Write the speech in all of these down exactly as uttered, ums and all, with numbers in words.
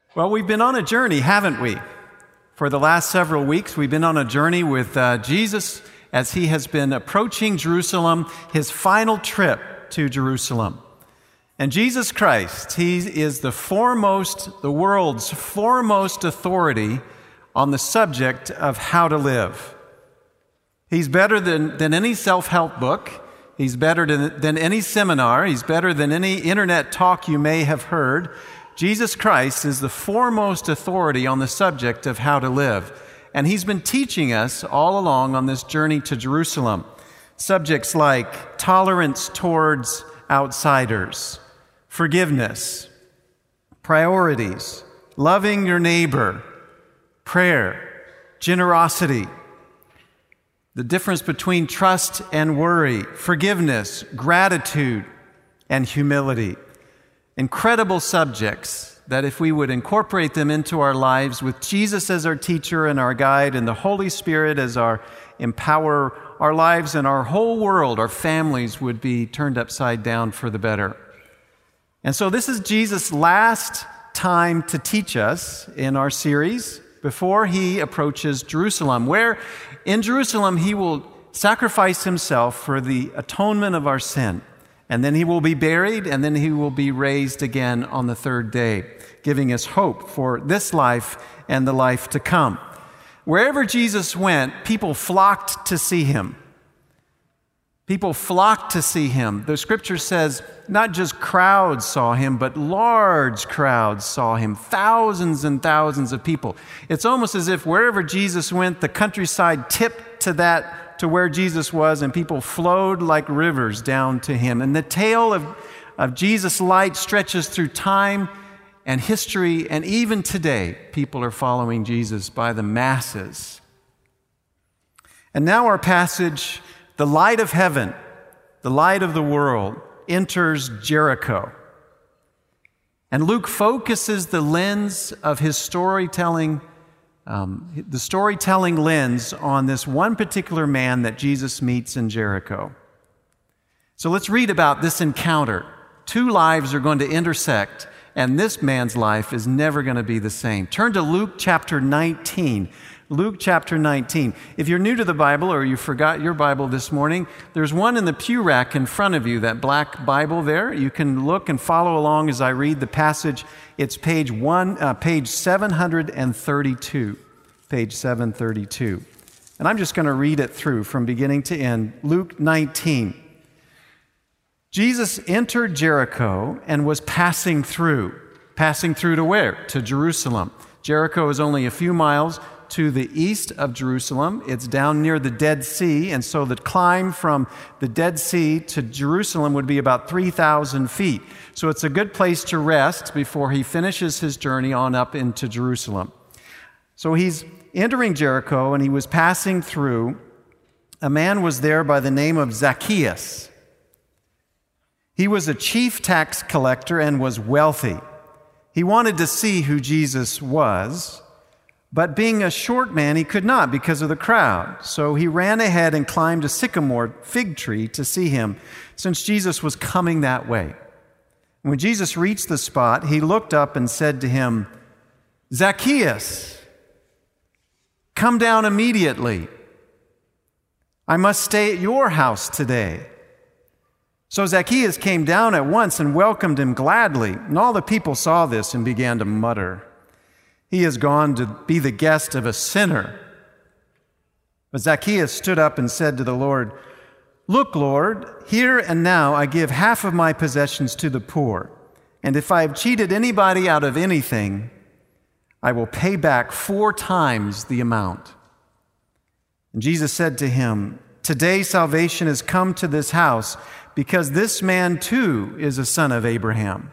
Well, we've been on a journey, haven't we? For the last several weeks, we've been on a journey with uh, Jesus as he has been approaching Jerusalem, his final trip to Jerusalem. And Jesus Christ, he is the foremost, the world's foremost authority on the subject of how to live. He's better than, than any self-help book. He's better than, than any seminar. He's better than any internet talk you may have heard. Jesus Christ is the foremost authority on the subject of how to live. And he's been teaching us all along on this journey to Jerusalem. Subjects like tolerance towards outsiders, forgiveness, priorities, loving your neighbor, prayer, generosity, the difference between trust and worry, forgiveness, gratitude, and humility. Incredible subjects that if we would incorporate them into our lives with Jesus as our teacher and our guide and the Holy Spirit as our empower, our lives and our whole world, our families would be turned upside down for the better. And so this is Jesus' last time to teach us in our series before he approaches Jerusalem, where in Jerusalem he will sacrifice himself for the atonement of our sin. And then he will be buried, and then he will be raised again on the third day, giving us hope for this life and the life to come. Wherever Jesus went, people flocked to see him. People flocked to see him. The scripture says not just crowds saw him, but large crowds saw him. Thousands and thousands of people. It's almost as if wherever Jesus went, the countryside tipped to that to where Jesus was, and people flowed like rivers down to him. And the tale of, of Jesus' light stretches through time and history, and even today, people are following Jesus by the masses. And now our passage, the light of heaven, the light of the world, enters Jericho. And Luke focuses the lens of his storytelling Um, the storytelling lens on this one particular man that Jesus meets in Jericho. So let's read about this encounter. Two lives are going to intersect, and this man's life is never going to be the same. Turn to Luke chapter nineteen. Luke chapter nineteen. If you're new to the Bible or you forgot your Bible this morning, there's one in the pew rack in front of you, that black Bible there. You can look and follow along as I read the passage. It's page one, uh, page seven thirty-two. Page seven thirty-two. And I'm just going to read it through from beginning to end. Luke nineteen. Jesus entered Jericho and was passing through. Passing through to where? To Jerusalem. Jericho is only a few miles to the east of Jerusalem. It's down near the Dead Sea, and so the climb from the Dead Sea to Jerusalem would be about three thousand feet. So it's a good place to rest before he finishes his journey on up into Jerusalem. So he's entering Jericho, and he was passing through. A man was there by the name of Zacchaeus. He was a chief tax collector and was wealthy. He wanted to see who Jesus was, but being a short man, he could not because of the crowd. So he ran ahead and climbed a sycamore fig tree to see him, since Jesus was coming that way. When Jesus reached the spot, he looked up and said to him, "Zacchaeus, come down immediately. I must stay at your house today." So Zacchaeus came down at once and welcomed him gladly. And all the people saw this and began to mutter, "He has gone to be the guest of a sinner." But Zacchaeus stood up and said to the Lord, "Look, Lord, here and now I give half of my possessions to the poor. And if I have cheated anybody out of anything, I will pay back four times the amount." And Jesus said to him, "Today salvation has come to this house, because this man too is a son of Abraham.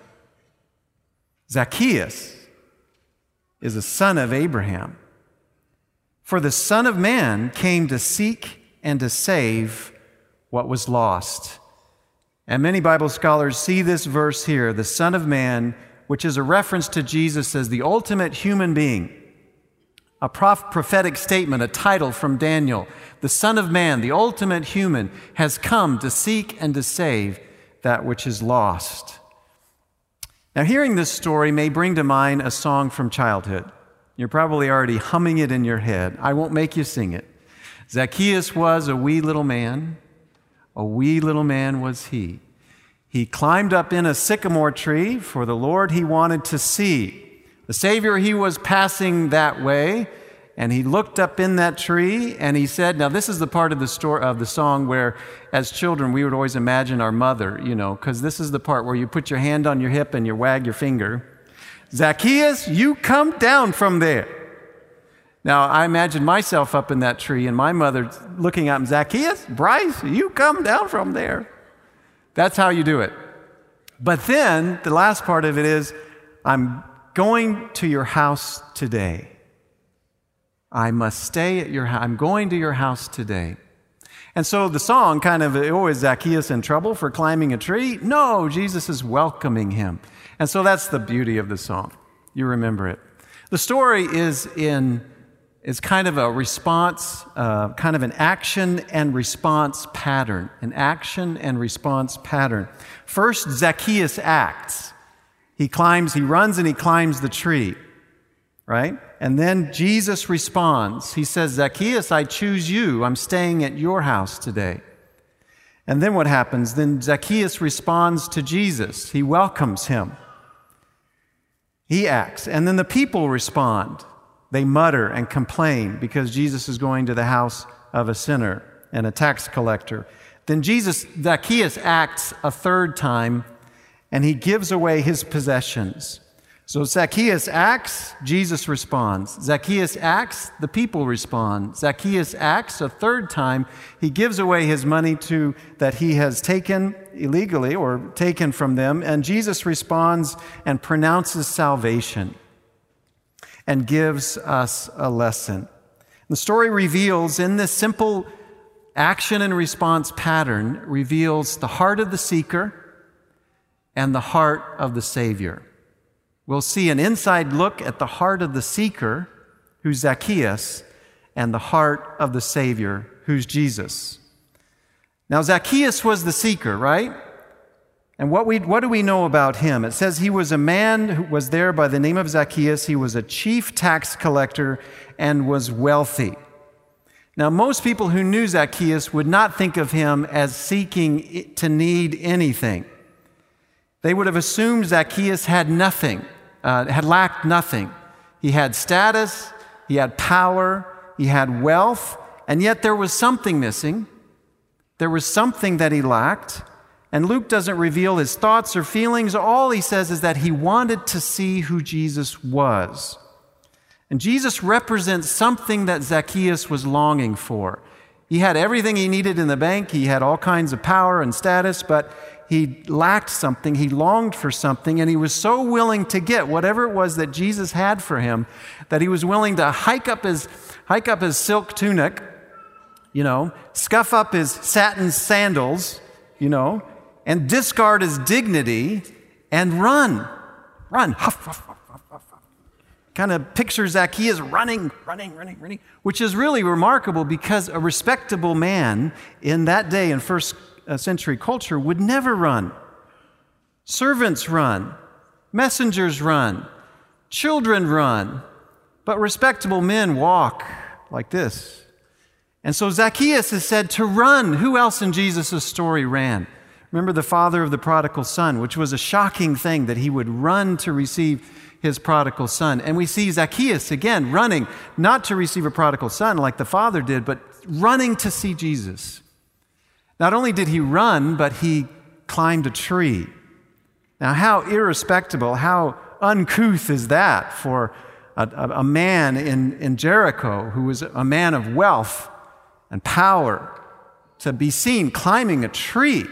Zacchaeus is a son of Abraham. For the Son of Man came to seek and to save what was lost." And many Bible scholars see this verse here, the Son of Man, which is a reference to Jesus as the ultimate human being, a prophetic statement, a title from Daniel. The Son of Man, the ultimate human, has come to seek and to save that which is lost. Now, hearing this story may bring to mind a song from childhood. You're probably already humming it in your head. I won't make you sing it. Zacchaeus was a wee little man. A wee little man was he. He climbed up in a sycamore tree for the Lord he wanted to see. The Savior, he was passing that way, and he looked up in that tree, and he said, now this is the part of the story of the song where, as children, we would always imagine our mother, you know, because this is the part where you put your hand on your hip and you wag your finger. Zacchaeus, you come down from there. Now, I imagine myself up in that tree and my mother looking at him, Zacchaeus, Bryce, you come down from there. That's how you do it. But then the last part of it is, I'm going to your house today. I must stay at your house. I'm going to your house today. And so the song kind of, oh, is Zacchaeus in trouble for climbing a tree? No, Jesus is welcoming him. And so that's the beauty of the song. You remember it. The story is in is kind of a response, uh, kind of an action and response pattern. An action and response pattern. First, Zacchaeus acts. He climbs, he runs and he climbs the tree, right? And then Jesus responds. He says, Zacchaeus, I choose you. I'm staying at your house today. And then what happens? Then Zacchaeus responds to Jesus. He welcomes him. He acts. And then the people respond. They mutter and complain because Jesus is going to the house of a sinner and a tax collector. Then Jesus, Zacchaeus acts a third time, and he gives away his possessions. So Zacchaeus acts, Jesus responds. Zacchaeus acts, the people respond. Zacchaeus acts a third time, he gives away his money to that he has taken illegally or taken from them, and Jesus responds and pronounces salvation and gives us a lesson. The story reveals, in this simple action and response pattern, reveals the heart of the seeker and the heart of the Savior. We'll see an inside look at the heart of the seeker, who's Zacchaeus, and the heart of the Savior, who's Jesus. Now, Zacchaeus was the seeker, right? And what we what do we know about him? It says he was a man who was there by the name of Zacchaeus. He was a chief tax collector and was wealthy. Now, most people who knew Zacchaeus would not think of him as seeking to need anything. They would have assumed Zacchaeus had nothing, uh, had lacked nothing. He had status, he had power, he had wealth, and yet there was something missing. There was something that he lacked. And Luke doesn't reveal his thoughts or feelings. All he says is that he wanted to see who Jesus was. And Jesus represents something that Zacchaeus was longing for. He had everything he needed in the bank. He had all kinds of power and status, but he lacked something. He longed for something, and he was so willing to get whatever it was that Jesus had for him that he was willing to hike up his, hike up his silk tunic, you know, scuff up his satin sandals, you know, and discard his dignity and run. Run. Huff, huff, huff, huff, huff. Kind of picture Zacchaeus running, running, running, running, which is really remarkable because a respectable man in that day in first century culture would never run. Servants run. Messengers run. Children run. But respectable men walk like this. And so Zacchaeus is said to run. Who else in Jesus' story ran? Remember the father of the prodigal son, which was a shocking thing that he would run to receive his prodigal son. And we see Zacchaeus, again, running, not to receive a prodigal son like the father did, but running to see Jesus. Not only did he run, but he climbed a tree. Now, how irrespectable, how uncouth is that for a, a, a man in, in Jericho who was a man of wealth and power to be seen climbing a tree?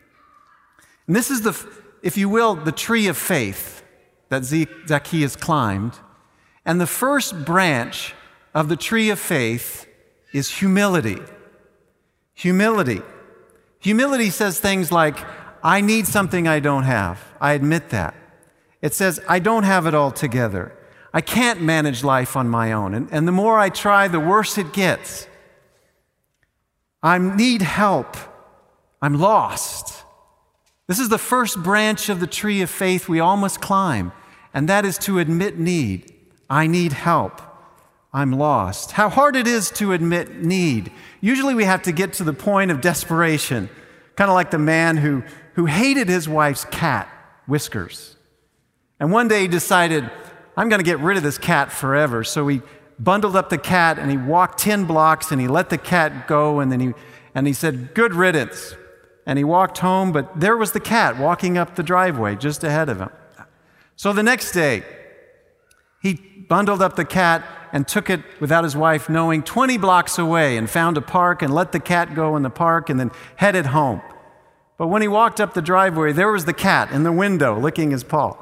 And this is the, if you will, the tree of faith that Zacchaeus climbed. And the first branch of the tree of faith is humility. Humility. Humility says things like, I need something I don't have. I admit that. It says, I don't have it all together. I can't manage life on my own. And, and the more I try, the worse it gets. I need help. I'm lost. This is the first branch of the tree of faith we all must climb, and that is to admit need. I need help. I'm lost. How hard it is to admit need. Usually we have to get to the point of desperation, kind of like the man who, who hated his wife's cat, Whiskers. And one day he decided, I'm going to get rid of this cat forever. So he bundled up the cat and he walked ten blocks and he let the cat go, and then he and he said, good riddance. And he walked home, but there was the cat walking up the driveway just ahead of him. So the next day, he bundled up the cat and took it without his wife knowing twenty blocks away and found a park and let the cat go in the park and then headed home. But when he walked up the driveway, there was the cat in the window licking his paw.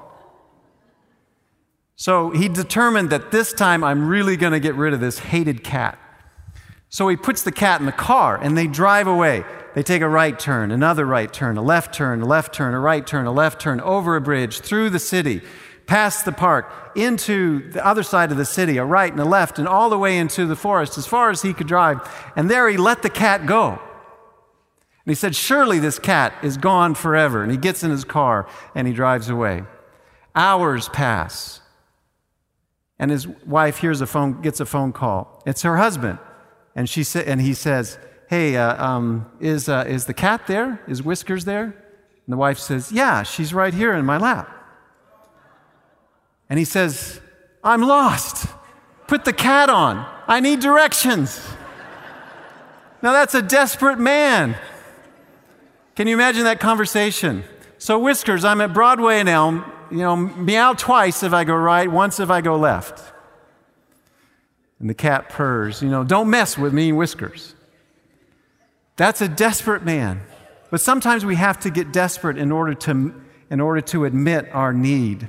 So he determined that this time I'm really going to get rid of this hated cat. So he puts the cat in the car and they drive away. They take a right turn, another right turn, a left turn, a left turn, a right turn, a left turn, over a bridge, through the city, past the park, into the other side of the city, a right and a left, and all the way into the forest as far as he could drive. And there he let the cat go. And he said, surely this cat is gone forever. And he gets in his car and he drives away. Hours pass. And his wife hears a phone, gets a phone call. It's her husband. And she sa- and he says, hey, uh, um, is, uh, is the cat there? Is Whiskers there? And the wife says, yeah, she's right here in my lap. And he says, I'm lost. Put the cat on. I need directions. Now that's a desperate man. Can you imagine that conversation? So Whiskers, I'm at Broadway and Elm. You know, meow twice if I go right, once if I go left. And the cat purrs, you know, don't mess with me, Whiskers. That's a desperate man. But sometimes we have to get desperate in order to, in order to admit our need.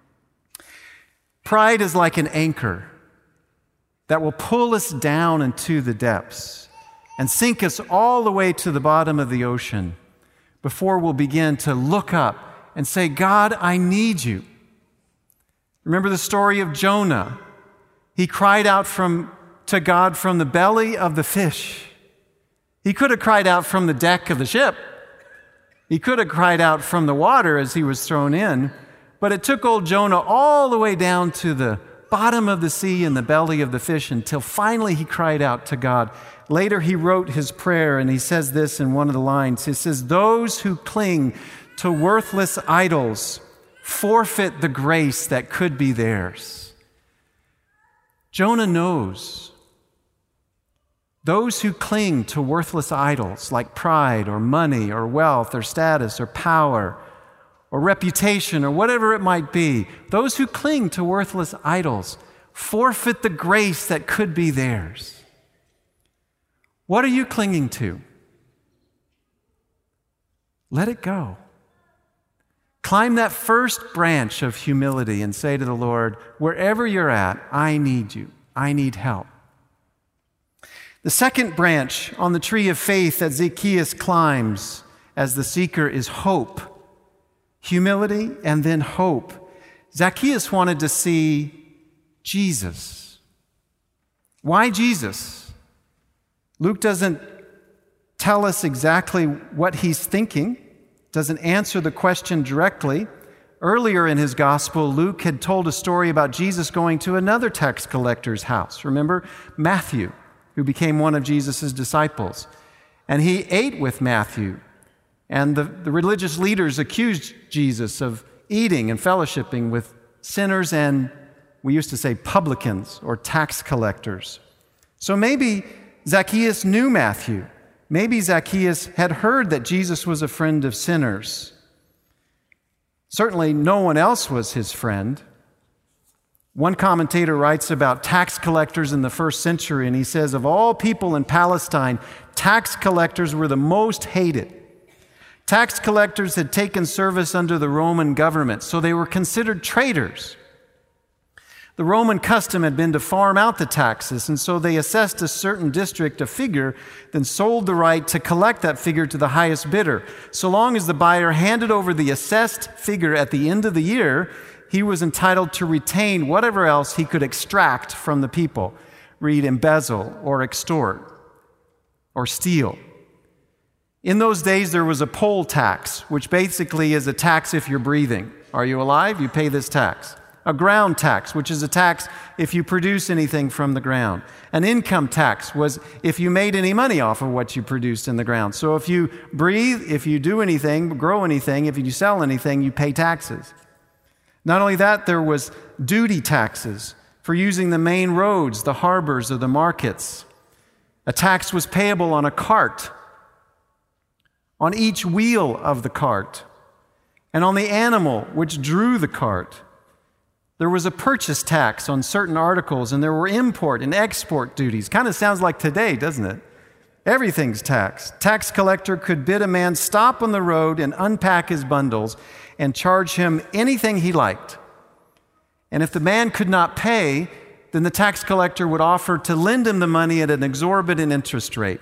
Pride is like an anchor that will pull us down into the depths and sink us all the way to the bottom of the ocean before we'll begin to look up and say, God, I need you. Remember the story of Jonah. He cried out from, to God from the belly of the fish. He could have cried out from the deck of the ship. He could have cried out from the water as he was thrown in. But it took old Jonah all the way down to the bottom of the sea and the belly of the fish until finally he cried out to God. Later he wrote his prayer, and he says this in one of the lines. He says, those who cling to worthless idols forfeit the grace that could be theirs. Jonah knows those who cling to worthless idols like pride or money or wealth or status or power or reputation or whatever it might be, those who cling to worthless idols forfeit the grace that could be theirs. What are you clinging to? Let it go. Climb that first branch of humility and say to the Lord, wherever you're at, I need you. I need help. The second branch on the tree of faith that Zacchaeus climbs as the seeker is hope. Humility and then hope. Zacchaeus wanted to see Jesus. Why Jesus? Luke doesn't tell us exactly what he's thinking. Doesn't answer the question directly. Earlier in his gospel, Luke had told a story about Jesus going to another tax collector's house. Remember? Matthew, who became one of Jesus' disciples. And he ate with Matthew. And the, the religious leaders accused Jesus of eating and fellowshipping with sinners and, we used to say, publicans or tax collectors. So maybe Zacchaeus knew Matthew. Maybe Zacchaeus had heard that Jesus was a friend of sinners. Certainly no one else was his friend. One commentator writes about tax collectors in the first century, and he says, of all people in Palestine, tax collectors were the most hated. Tax collectors had taken service under the Roman government, so they were considered traitors. The Roman custom had been to farm out the taxes, and so they assessed a certain district a figure, then sold the right to collect that figure to the highest bidder. So long as the buyer handed over the assessed figure at the end of the year, he was entitled to retain whatever else he could extract from the people. Read embezzle or extort or steal. In those days, there was a poll tax, which basically is a tax if you're breathing. Are you alive? You pay this tax. A ground tax, which is a tax if you produce anything from the ground. An income tax was if you made any money off of what you produced in the ground. So if you breathe, if you do anything, grow anything, if you sell anything, you pay taxes. Not only that, there was duty taxes for using the main roads, the harbors, or the markets. A tax was payable on a cart, on each wheel of the cart, and on the animal which drew the cart. There was a purchase tax on certain articles, and there were import and export duties. Kind of sounds like today, doesn't it? Everything's taxed. Tax collector could bid a man stop on the road and unpack his bundles and charge him anything he liked. And if the man could not pay, then the tax collector would offer to lend him the money at an exorbitant interest rate,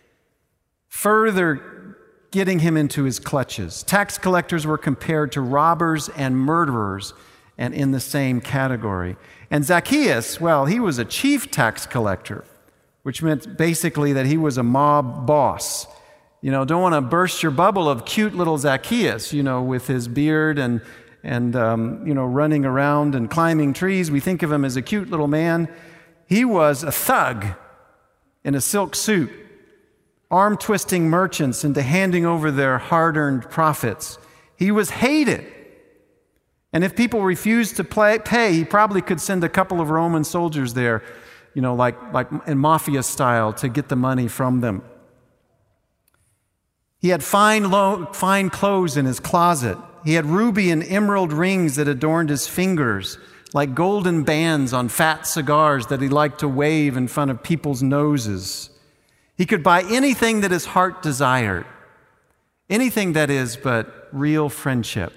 further getting him into his clutches. Tax collectors were compared to robbers and murderers, and in the same category. And Zacchaeus, well, he was a chief tax collector, which meant basically that he was a mob boss. You know, don't want to burst your bubble of cute little Zacchaeus, you know, with his beard and, and um, you know, running around and climbing trees. We think of him as a cute little man. He was a thug in a silk suit, arm-twisting merchants into handing over their hard-earned profits. He was hated. And if people refused to play, pay, he probably could send a couple of Roman soldiers there, you know, like, like in mafia style, to get the money from them. He had fine, lo- fine clothes in his closet. He had ruby and emerald rings that adorned his fingers, like golden bands on fat cigars that he liked to wave in front of people's noses. He could buy anything that his heart desired, anything that is but real friendship.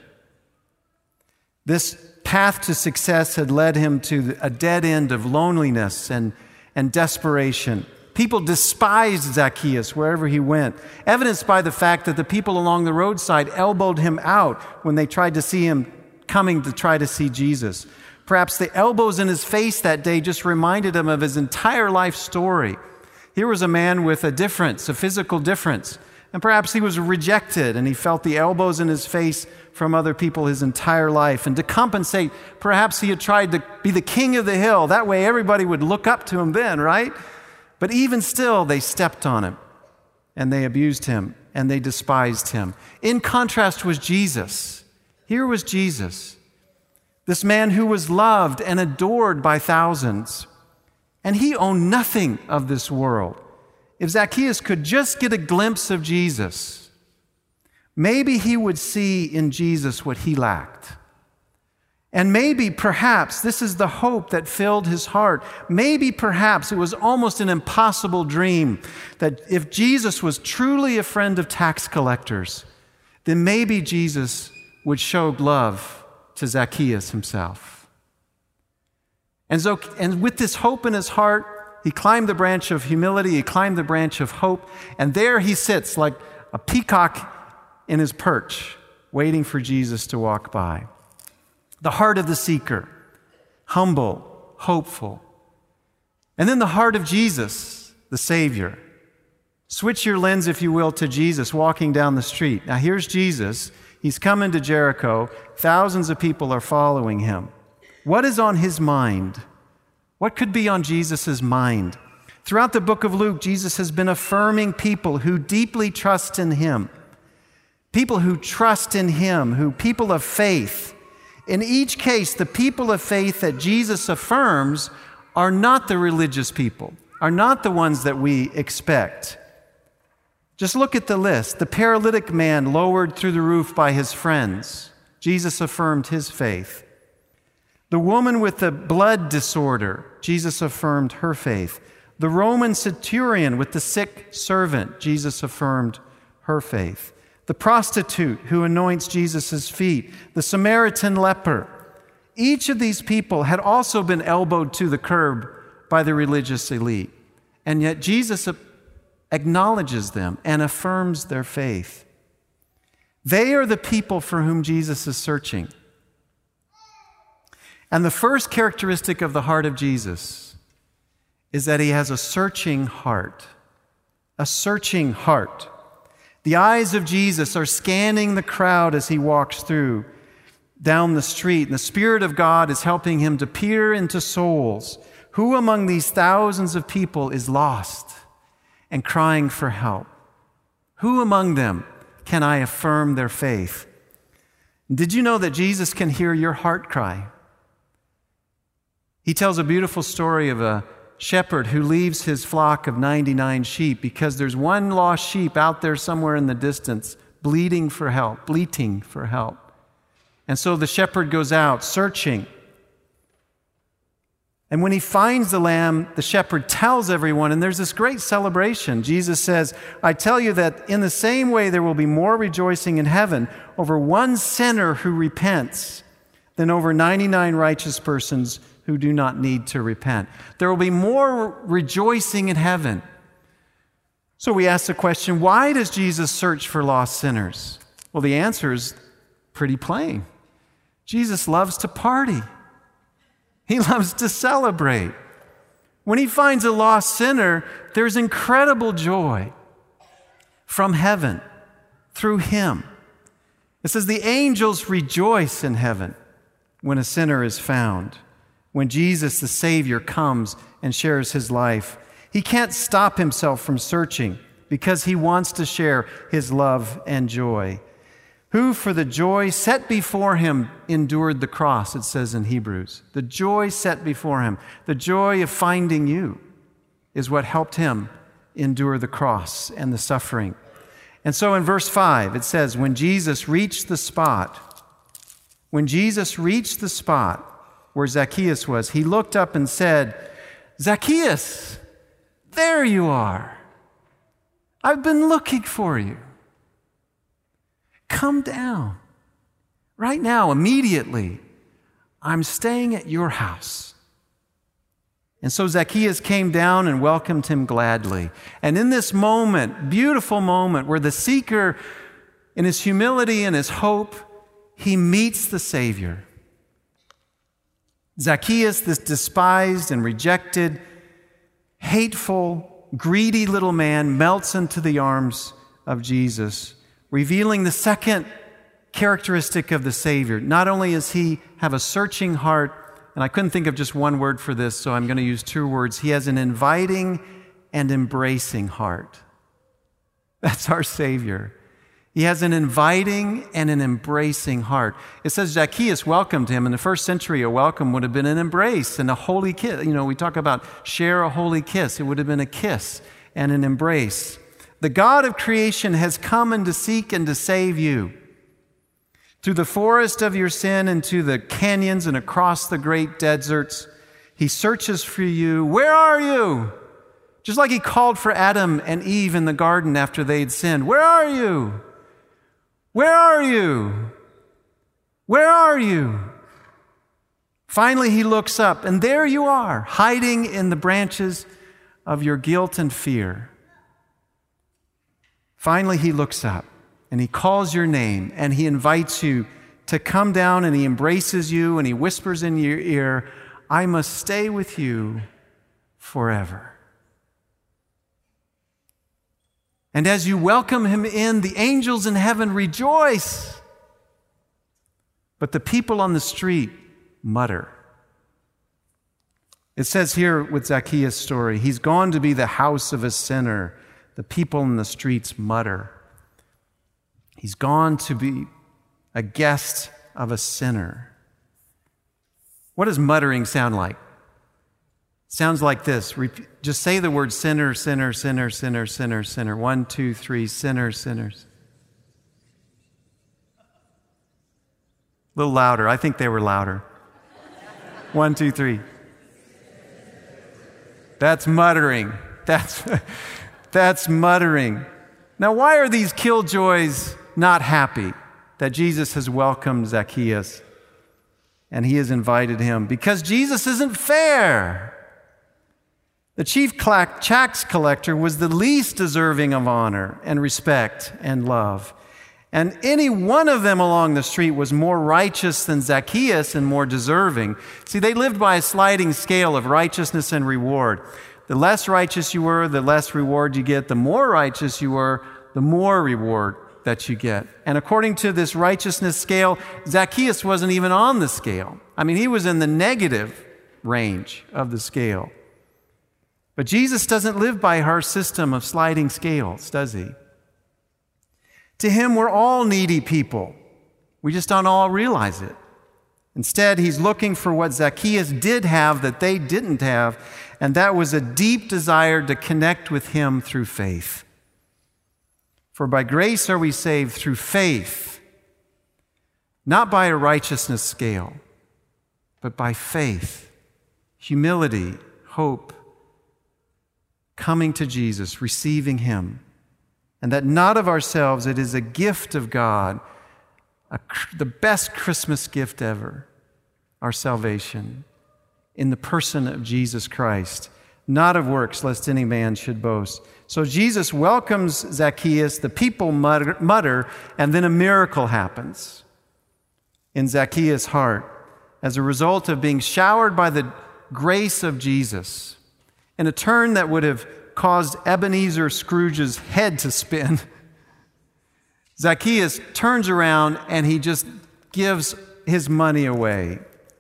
This path to success had led him to a dead end of loneliness and, and desperation. People despised Zacchaeus wherever he went, evidenced by the fact that the people along the roadside elbowed him out when they tried to see him coming to try to see Jesus. Perhaps the elbows in his face that day just reminded him of his entire life story. Here was a man with a difference, a physical difference, and perhaps he was rejected and he felt the elbows in his face from other people his entire life. And to compensate, perhaps he had tried to be the king of the hill. That way everybody would look up to him then, right? But even still, they stepped on him and they abused him and they despised him. In contrast was Jesus. Here was Jesus, this man who was loved and adored by thousands. And he owned nothing of this world. If Zacchaeus could just get a glimpse of Jesus, maybe he would see in Jesus what he lacked. And maybe, perhaps, this is the hope that filled his heart. Maybe, perhaps, it was almost an impossible dream that if Jesus was truly a friend of tax collectors, then maybe Jesus would show love to Zacchaeus himself. And so, and with this hope in his heart, he climbed the branch of humility, he climbed the branch of hope, and there he sits like a peacock in his perch, waiting for Jesus to walk by. The heart of the seeker, humble, hopeful. And then the heart of Jesus, the Savior. Switch your lens, if you will, to Jesus walking down the street. Now here's Jesus. He's coming to Jericho. Thousands of people are following him. What is on his mind? What could be on Jesus' mind? Throughout the book of Luke, Jesus has been affirming people who deeply trust in him. People who trust in him, who people of faith. In each case, the people of faith that Jesus affirms are not the religious people, are not the ones that we expect. Just look at the list. The paralytic man lowered through the roof by his friends. Jesus affirmed his faith. The woman with the blood disorder, Jesus affirmed her faith. The Roman centurion with the sick servant, Jesus affirmed her faith. The prostitute who anoints Jesus' feet, the Samaritan leper. Each of these people had also been elbowed to the curb by the religious elite. And yet Jesus acknowledges them and affirms their faith. They are the people for whom Jesus is searching. And the first characteristic of the heart of Jesus is that he has a searching heart. A searching heart. The eyes of Jesus are scanning the crowd as he walks through down the street, and the Spirit of God is helping him to peer into souls. Who among these thousands of people is lost and crying for help? Who among them can I affirm their faith? Did you know that Jesus can hear your heart cry? He tells a beautiful story of a shepherd who leaves his flock of ninety-nine sheep because there's one lost sheep out there somewhere in the distance, bleeding for help, bleating for help. And so the shepherd goes out searching. And when he finds the lamb, the shepherd tells everyone, and there's this great celebration. Jesus says, I tell you that in the same way there will be more rejoicing in heaven over one sinner who repents than over ninety-nine righteous persons who do not need to repent. There will be more rejoicing in heaven. So we ask the question, why does Jesus search for lost sinners? Well, the answer is pretty plain. Jesus loves to party. He loves to celebrate. When he finds a lost sinner, there's incredible joy from heaven through him. It says the angels rejoice in heaven when a sinner is found. When Jesus, the Savior, comes and shares his life, he can't stop himself from searching because he wants to share his love and joy. Who, for the joy set before him, endured the cross, it says in Hebrews. The joy set before him, the joy of finding you, is what helped him endure the cross and the suffering. And so in verse five, it says, when Jesus reached the spot, when Jesus reached the spot where Zacchaeus was, he looked up and said, Zacchaeus, there you are. I've been looking for you. Come down. Right now, immediately, I'm staying at your house. And so Zacchaeus came down and welcomed him gladly. And in this moment, beautiful moment, where the seeker, in his humility and his hope, he meets the Savior. Zacchaeus, this despised and rejected, hateful, greedy little man, melts into the arms of Jesus, revealing the second characteristic of the Savior. Not only does he have a searching heart, and I couldn't think of just one word for this, so I'm going to use two words. He has an inviting and embracing heart. That's our Savior. He has an inviting and an embracing heart. It says Zacchaeus welcomed him. In the first century, a welcome would have been an embrace and a holy kiss. You know, we talk about share a holy kiss. It would have been a kiss and an embrace. The God of creation has come and to seek and to save you. Through the forest of your sin and to the canyons and across the great deserts, he searches for you. Where are you? Just like he called for Adam and Eve in the garden after they'd sinned. Where are you? Where are you? Where are you? Finally, he looks up, and there you are, hiding in the branches of your guilt and fear. Finally, he looks up, and he calls your name, and he invites you to come down, and he embraces you, and he whispers in your ear, I must stay with you forever. And as you welcome him in, the angels in heaven rejoice. But the people on the street mutter. It says here with Zacchaeus' story, he's gone to be the house of a sinner. The people in the streets mutter. He's gone to be a guest of a sinner. What does muttering sound like? Sounds like this. Just say the word sinner, sinner, sinner, sinner, sinner, sinner. One, two, three, sinner, sinners. A little louder. I think they were louder. One, two, three. That's muttering. That's, that's muttering. Now, why are these killjoys not happy that Jesus has welcomed Zacchaeus and he has invited him? Because Jesus isn't fair. The chief tax collector was the least deserving of honor and respect and love. And any one of them along the street was more righteous than Zacchaeus and more deserving. See, they lived by a sliding scale of righteousness and reward. The less righteous you were, the less reward you get. The more righteous you were, the more reward that you get. And according to this righteousness scale, Zacchaeus wasn't even on the scale. I mean, he was in the negative range of the scale. But Jesus doesn't live by our system of sliding scales, does he? To him, we're all needy people. We just don't all realize it. Instead, he's looking for what Zacchaeus did have that they didn't have, and that was a deep desire to connect with him through faith. For by grace are we saved through faith, not by a righteousness scale, but by faith, humility, hope, coming to Jesus, receiving him, and that not of ourselves, it is a gift of God, a, the best Christmas gift ever, our salvation, in the person of Jesus Christ, not of works, lest any man should boast. So Jesus welcomes Zacchaeus, the people mutter, mutter, and then a miracle happens in Zacchaeus' heart as a result of being showered by the grace of Jesus. In a turn that would have caused Ebenezer Scrooge's head to spin, Zacchaeus turns around and he just gives his money away.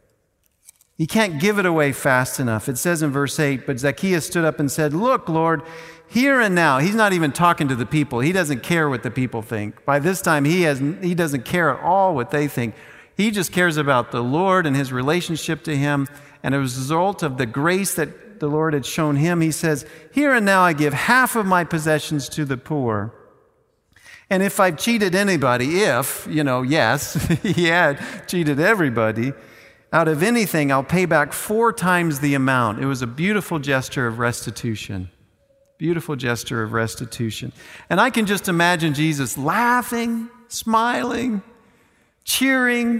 He can't give it away fast enough. It says in verse eight, but Zacchaeus stood up and said, "Look, Lord, here and now." He's not even talking to the people. He doesn't care what the people think. By this time, he has he doesn't care at all what they think. He just cares about the Lord and his relationship to him. And as a result of the grace that the Lord had shown him, he says, "Here and now I give half of my possessions to the poor. And if I've cheated anybody, if, you know, yes, he had cheated everybody, out of anything, I'll pay back four times the amount." It was a beautiful gesture of restitution. Beautiful gesture of restitution. And I can just imagine Jesus laughing, smiling, cheering.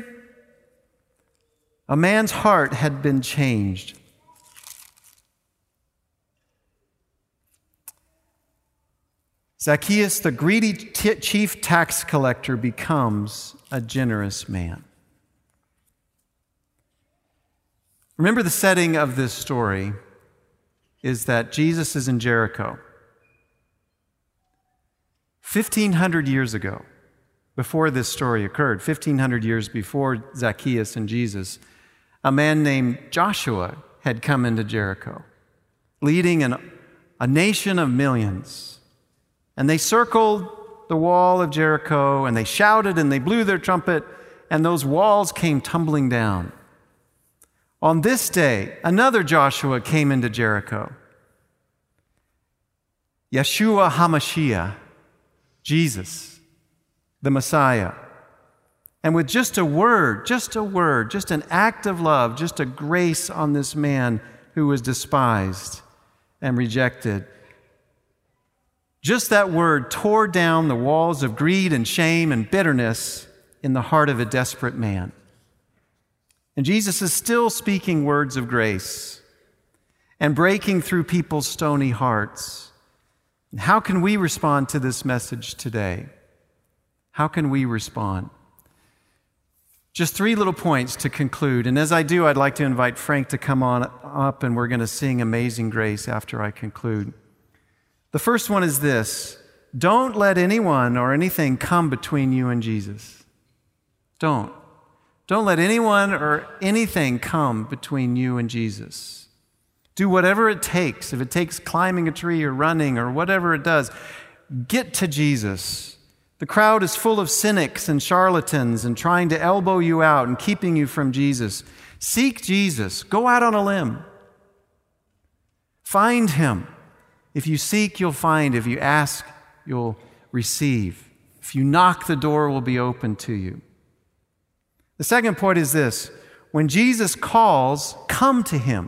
A man's heart had been changed. Zacchaeus, the greedy t- chief tax collector, becomes a generous man. Remember, the setting of this story is that Jesus is in Jericho. fifteen hundred years ago, before this story occurred, fifteen hundred years before Zacchaeus and Jesus, a man named Joshua had come into Jericho, leading an, a nation of millions. And they circled the wall of Jericho, and they shouted and they blew their trumpet, and those walls came tumbling down. On this day, another Joshua came into Jericho. Yeshua HaMashiach, Jesus, the Messiah. And with just a word, just a word, just an act of love, just a grace on this man who was despised and rejected, just that word tore down the walls of greed and shame and bitterness in the heart of a desperate man. And Jesus is still speaking words of grace and breaking through people's stony hearts. And how can we respond to this message today? How can we respond? Just three little points to conclude. And as I do, I'd like to invite Frank to come on up, and we're going to sing Amazing Grace after I conclude. The first one is this: don't let anyone or anything come between you and Jesus. Don't. Don't let anyone or anything come between you and Jesus. Do whatever it takes. If it takes climbing a tree or running or whatever it does, get to Jesus. The crowd is full of cynics and charlatans and trying to elbow you out and keeping you from Jesus. Seek Jesus. Go out on a limb. Find him. If you seek, you'll find. If you ask, you'll receive. If you knock, the door will be open to you. The second point is this: when Jesus calls, come to him.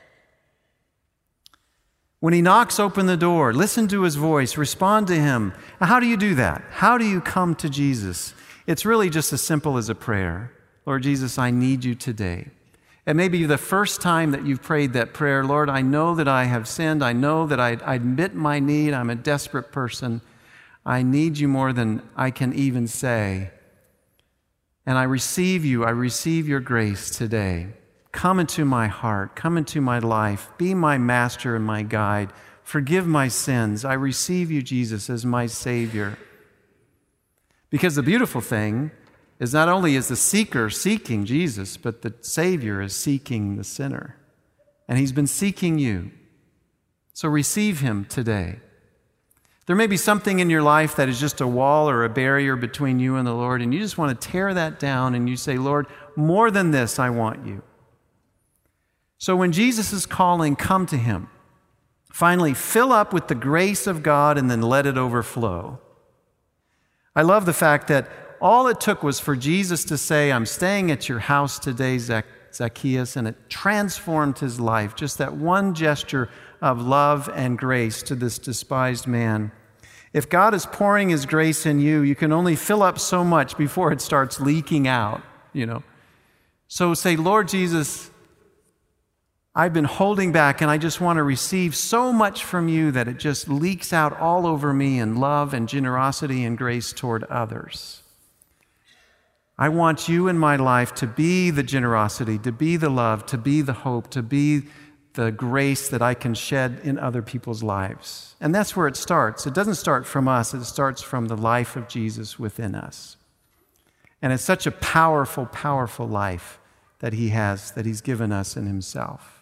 When he knocks, open the door. Listen to his voice. Respond to him. Now, how do you do that? How do you come to Jesus? It's really just as simple as a prayer. Lord Jesus, I need you today. It may be the first time that you've prayed that prayer. Lord, I know that I have sinned. I know that I, I admit my need. I'm a desperate person. I need you more than I can even say. And I receive you. I receive your grace today. Come into my heart. Come into my life. Be my master and my guide. Forgive my sins. I receive you, Jesus, as my Savior. Because the beautiful thing is not only is the seeker seeking Jesus, but the Savior is seeking the sinner. And he's been seeking you. So receive him today. There may be something in your life that is just a wall or a barrier between you and the Lord, and you just want to tear that down, and you say, Lord, more than this, I want you. So when Jesus is calling, come to him. Finally, fill up with the grace of God and then let it overflow. I love the fact that all it took was for Jesus to say, I'm staying at your house today, Zacchaeus, and it transformed his life. Just that one gesture of love and grace to this despised man. If God is pouring his grace in you, you can only fill up so much before it starts leaking out, you know. So say, Lord Jesus, I've been holding back and I just want to receive so much from you that it just leaks out all over me in love and generosity and grace toward others. I want you in my life to be the generosity, to be the love, to be the hope, to be the grace that I can shed in other people's lives. And that's where it starts. It doesn't start from us. It starts from the life of Jesus within us. And it's such a powerful, powerful life that he has, that he's given us in himself.